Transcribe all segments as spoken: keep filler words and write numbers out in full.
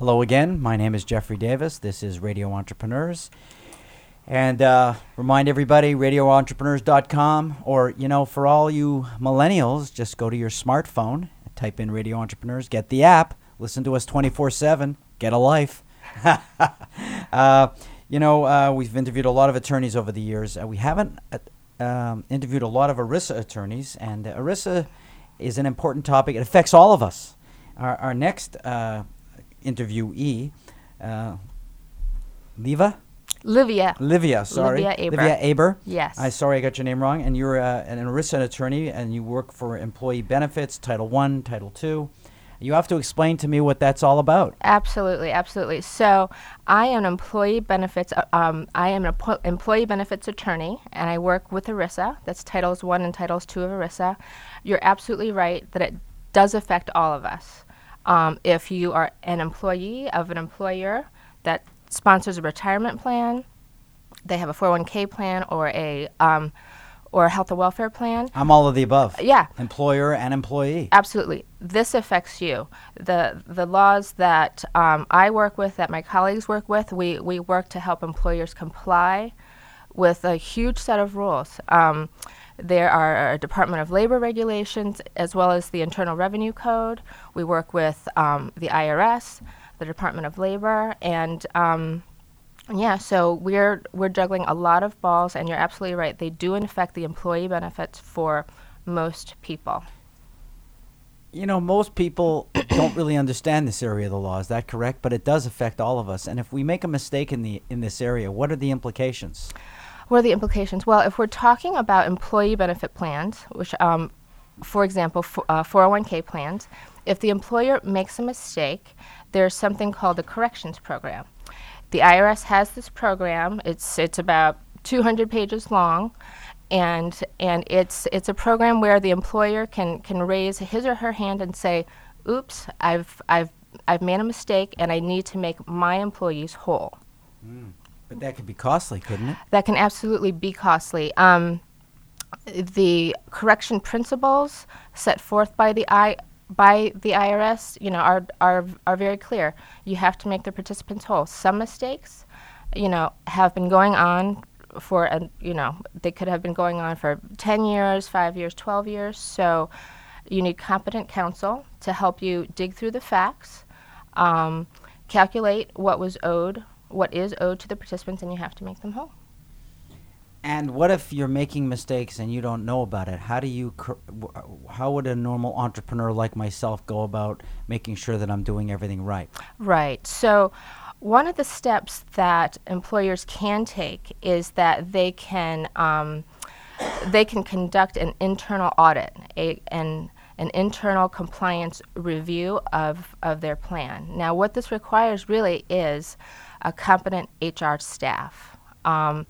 Hello again. My name is Jeffrey Davis. This is Radio Entrepreneurs. And uh, remind everybody, radio entrepreneurs dot com, or, you know, for all you millennials, just go to your smartphone, type in Radio Entrepreneurs, get the app, listen to us twenty-four seven, get a life. uh, you know, uh, we've interviewed a lot of attorneys over the years. Uh, we haven't uh, um, interviewed a lot of ERISA attorneys, and uh, ERISA is an important topic. It affects all of us. Our, our next uh, interviewee, uh, Liva? Livia. Livia, sorry. Livia Aber. Livia Aber. Yes. I sorry I got your name wrong. And you're uh, an ERISA attorney, and you work for employee benefits, Title One, Title Two. You have to explain to me what that's all about. Absolutely, absolutely. So I am an employee benefits. Uh, um, I am an empo- employee benefits attorney, and I work with ERISA. That's Titles One and Titles Two of ERISA. You're absolutely right that it does affect all of us. Um, if you are an employee of an employer that sponsors a retirement plan, they have a four oh one k plan or a um, or a health and welfare plan. I'm all of the above. Yeah. Employer and employee. Absolutely. This affects you. The the laws that um, I work with, that my colleagues work with, we, we work to help employers comply with a huge set of rules. Um, there are Department of Labor regulations as well as the Internal Revenue Code. We work with um, the I R S, the Department of Labor, and um, yeah, so we're we're juggling a lot of balls, and you're absolutely right. They do affect the employee benefits for most people. You know, most people don't really understand this area of the law. Is that correct? But it does affect all of us. And if we make a mistake in the in this area, what are the implications? What are the implications? Well, if we're talking about employee benefit plans, which, um, for example, f- uh, four oh one k plans, if the employer makes a mistake, there's something called a corrections program. The I R S has this program. It's it's about two hundred pages long, and and it's it's a program where the employer can can raise his or her hand and say, "Oops, I've I've I've made a mistake, and I need to make my employees whole." Mm. But that could be costly, couldn't it? That can absolutely be costly. Um, the correction principles set forth by the I by the I R S, you know, are are are very clear. You have to make the participants whole. Some mistakes, you know, have been going on for, a, you know, they could have been going on for ten years, five years, twelve years. So you need competent counsel to help you dig through the facts, um, calculate what was owed, what is owed to the participants, and you have to make them whole. And what if you're making mistakes and you don't know about it? How do you, cor- how would a normal entrepreneur like myself go about making sure that I'm doing everything right? Right. So one of the steps that employers can take is that they can um, they can conduct an internal audit, a, an an internal compliance review of, of their plan. Now, what this requires really is a competent H R staff. Um,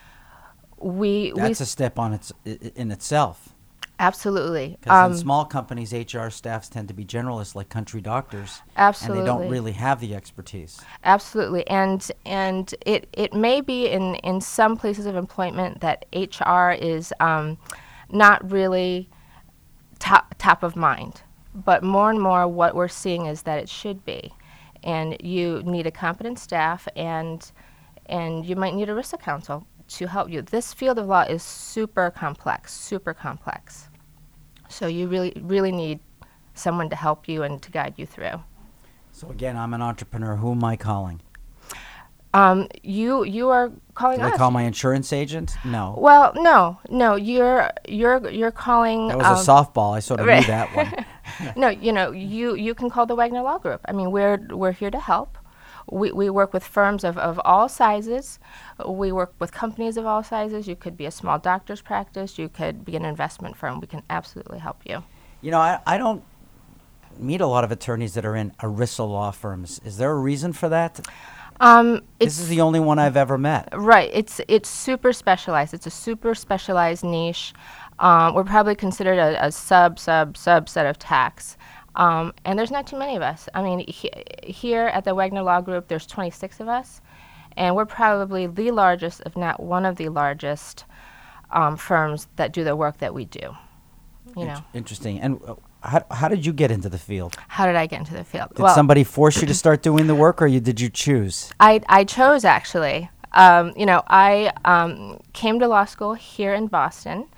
We That's we a step on its i- in itself. absolutely. Because Um, in small companies, H R staffs tend to be generalists like country doctors. Absolutely. And they don't really have the expertise. Absolutely, and and it, it may be in, in some places of employment that H R is um, not really top top of mind, but more and more what we're seeing is that it should be, and you need a competent staff, and and you might need a ERISA counsel to help you. This field of law is super complex, super complex. So you really, really need someone to help you and to guide you through. So again, I'm an entrepreneur. Who am I calling? Um, you you are calling Do us. I call my insurance agent? No. Well, no, no. You're you're you're calling. That was um, a softball. I sort of right. knew that one. No, you know, you you can call the Wagner Law Group. I mean, we're we're here to help. We we work with firms of, of all sizes. We work with companies of all sizes. You could be a small doctor's practice. You could be an investment firm. We can absolutely help you. You know, I, I don't meet a lot of attorneys that are in ERISA law firms. Is there a reason for that? Um, This is the only one I've ever met. Right. It's it's super specialized. It's a super specialized niche. Um, we're probably considered a, a sub sub subset of tax. Um, and there's not too many of us. I mean, he, here at the Wagner Law Group, there's twenty-six of us, and we're probably the largest, if not one of the largest, um, firms that do the work that we do. You Int- know. Interesting. And uh, how, how did you get into the field? How did I get into the field? Did well, somebody force you to start doing the work, or you did you choose? I, I chose, actually. Um, you know, I um, came to law school here in Boston,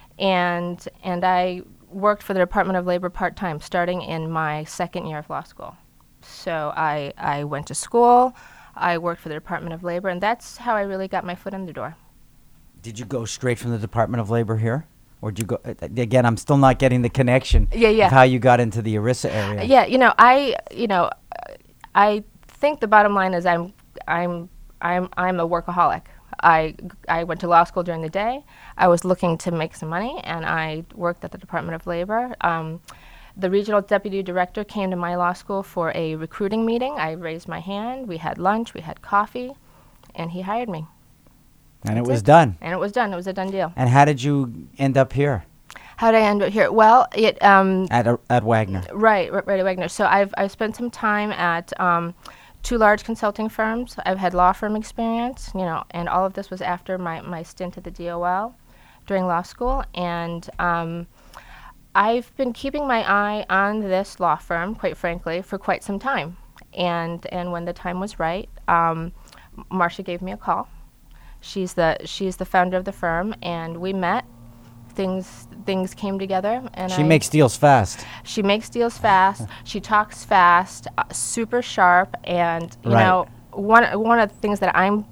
and and I worked for the Department of Labor part-time starting in my second year of law school. So I, I went to school, I worked for the Department of Labor, and that's how I really got my foot in the door. Did you go straight from the Department of Labor here? Or did you go, uh, again, I'm still not getting the connection Yeah, yeah. of how you got into the ERISA area. Yeah, you know, I, you know, I think the bottom line is I'm, I'm, I'm, I'm a workaholic. I, I went to law school during the day. I was looking to make some money, and I worked at the Department of Labor. Um, the regional deputy director came to my law school for a recruiting meeting. I raised my hand. We had lunch. We had coffee, and he hired me. And That's it was it. done. And it was done. It was a done deal. And how did you end up here How did I end up here? Well, it um, at uh, at Wagner? right, right, right at Wagner. So I've I've spent some time at um, two large consulting firms. I've had law firm experience, you know, and all of this was after my, my stint at the D O L during law school. And um, I've been keeping my eye on this law firm, quite frankly, for quite some time. And and when the time was right, um, Marcia gave me a call. She's the she's the founder of the firm, and we met. Things things came together, and She I, makes deals fast. She makes deals fast. She talks fast, uh, super sharp, and you Right. know one one of the things that I'm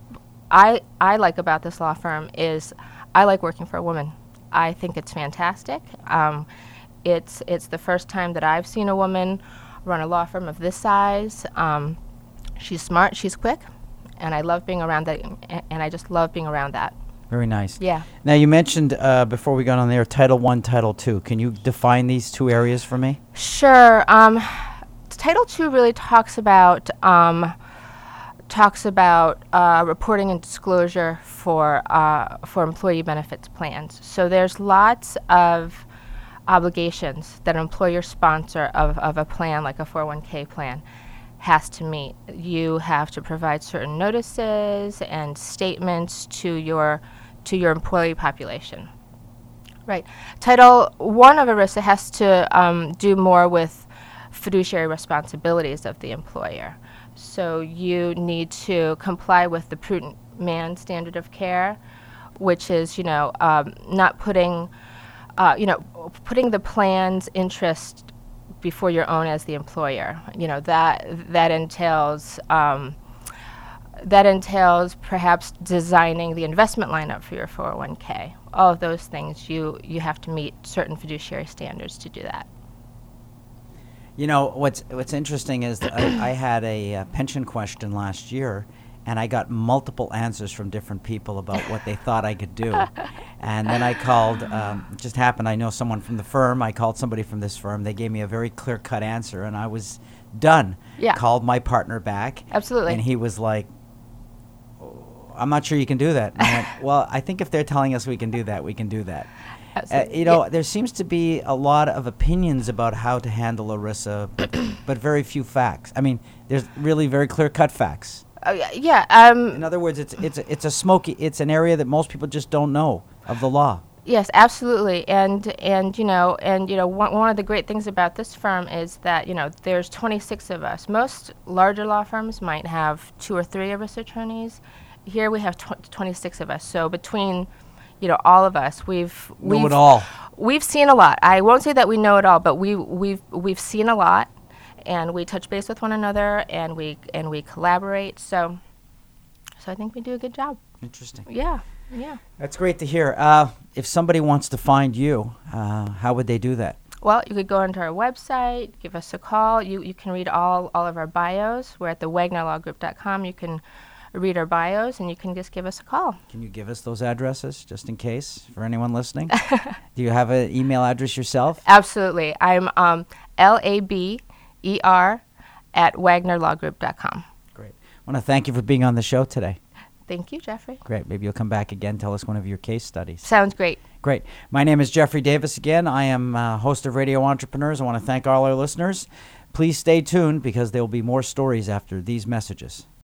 I I like about this law firm is I like working for a woman. I think it's fantastic. Um, it's it's the first time that I've seen a woman run a law firm of this size. Um, she's smart. She's quick, and I love being around that. a- And I just love being around that. Very nice. Yeah. Now, you mentioned uh, before we got on there Title One, Title Two. Can you define these two areas for me? Sure. Um, Title Two really talks about um, talks about uh, reporting and disclosure for uh, for employee benefits plans. So there's lots of obligations that an employer sponsor of, of a plan, like a four oh one k plan, has to meet. You have to provide certain notices and statements to your to your employee population. Right. Title One of ERISA has to um, do more with fiduciary responsibilities of the employer. So you need to comply with the prudent man standard of care, which is, you know, um, not putting, uh, you know, putting the plan's interest before your own as the employer. You know, that that entails. Um, That entails perhaps designing the investment lineup for your four oh one k. All of those things, you, you have to meet certain fiduciary standards to do that. You know, what's what's interesting is that I, I had a uh, pension question last year, and I got multiple answers from different people about what they thought I could do. And then I called, um, it just happened, I know someone from the firm, I called somebody from this firm, they gave me a very clear-cut answer, and I was done. Yeah. Called my partner back. Absolutely. And he was like, I'm not sure you can do that. And I went, well, I think if they're telling us we can do that, we can do that. Uh, Absolutely. you know, Yeah. there seems to be a lot of opinions about how to handle ERISA, but, but very few facts. I mean, there's really very clear-cut facts. Oh, yeah, yeah. Um, In other words, it's it's a, it's a smoky. It's an area that most people just don't know of the law. Yes, absolutely. And and you know, and you know, one one of the great things about this firm is that, you know, there's twenty-six of us. Most larger law firms might have two or three ERISA attorneys. Here we have tw- twenty-six of us. So between, you know, all of us, we've Know we've it all. we've seen a lot. I won't say that we know it all, but we we've we've seen a lot, and we touch base with one another, and we and we collaborate. So, so I think we do a good job. Interesting. Yeah, yeah. That's great to hear. Uh, if somebody wants to find you, uh, how would they do that? Well, you could go onto our website, give us a call. You you can read all all of our bios. We're at the wagner law group dot com. You can read our bios, and you can just give us a call. Can you give us those addresses, just in case, for anyone listening? Do you have an email address yourself? Absolutely. I'm um, L A B E R at wagner law group dot com. Great. I want to thank you for being on the show today. Thank you, Jeffrey. Great. Maybe you'll come back again, tell us one of your case studies. Sounds great. Great. My name is Jeffrey Davis again. I am uh, host of Radio Entrepreneurs. I want to thank all our listeners. Please stay tuned because there will be more stories after these messages.